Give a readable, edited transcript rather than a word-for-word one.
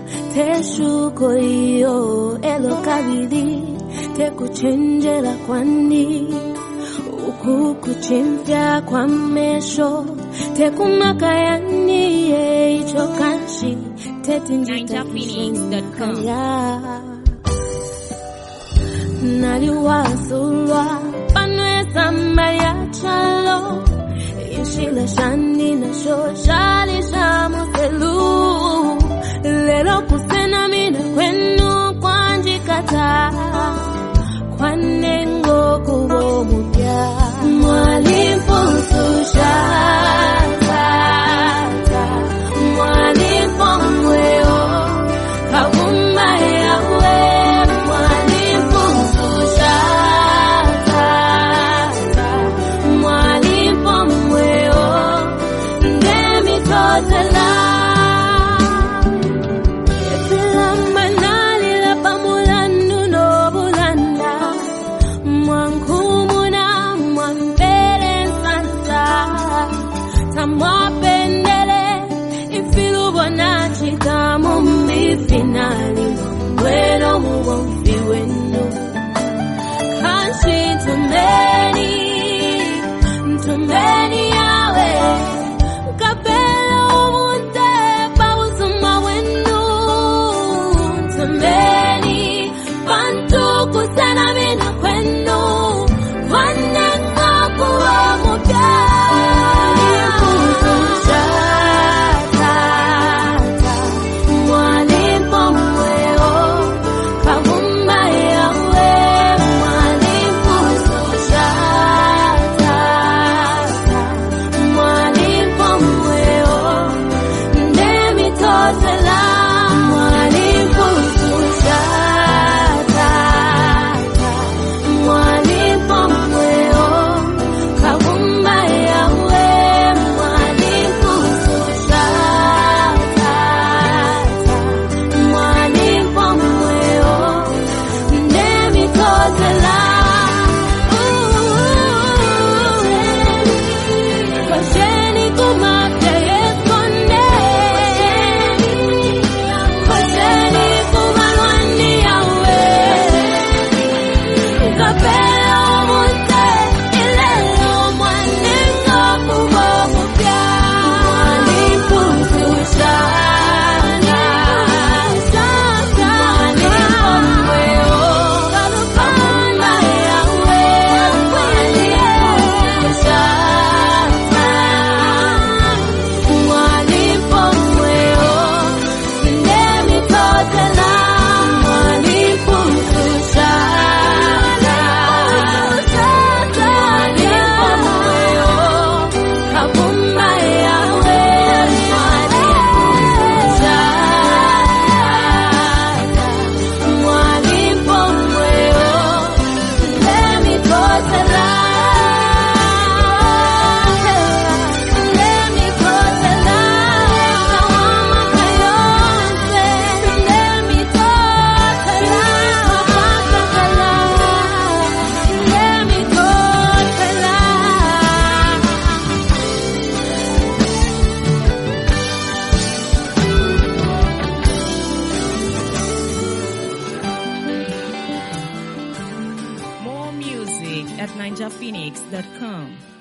teshuko iyo elo kabili tekuchenjela kwani ukukuchimvya kwa mesho tekumakayani icho kanshi tetinjitaphoenix.com naliwasulwa panwesamba ya chalo ishila shani na shoshali shamoselu lelo kusena mina kwenu kwanjikata kwanengo kubo mupya mwalifususha mwalifomweo kagumba yawe mwalifususha mwalifomweo ndemitotela finali bueno muwonfi wenu kanshi tumeni yawe kapelo munte pausuma wenu tumeni bantu kusana mina kwenu wanenga kuwa mupya at ninjaphoenix.com.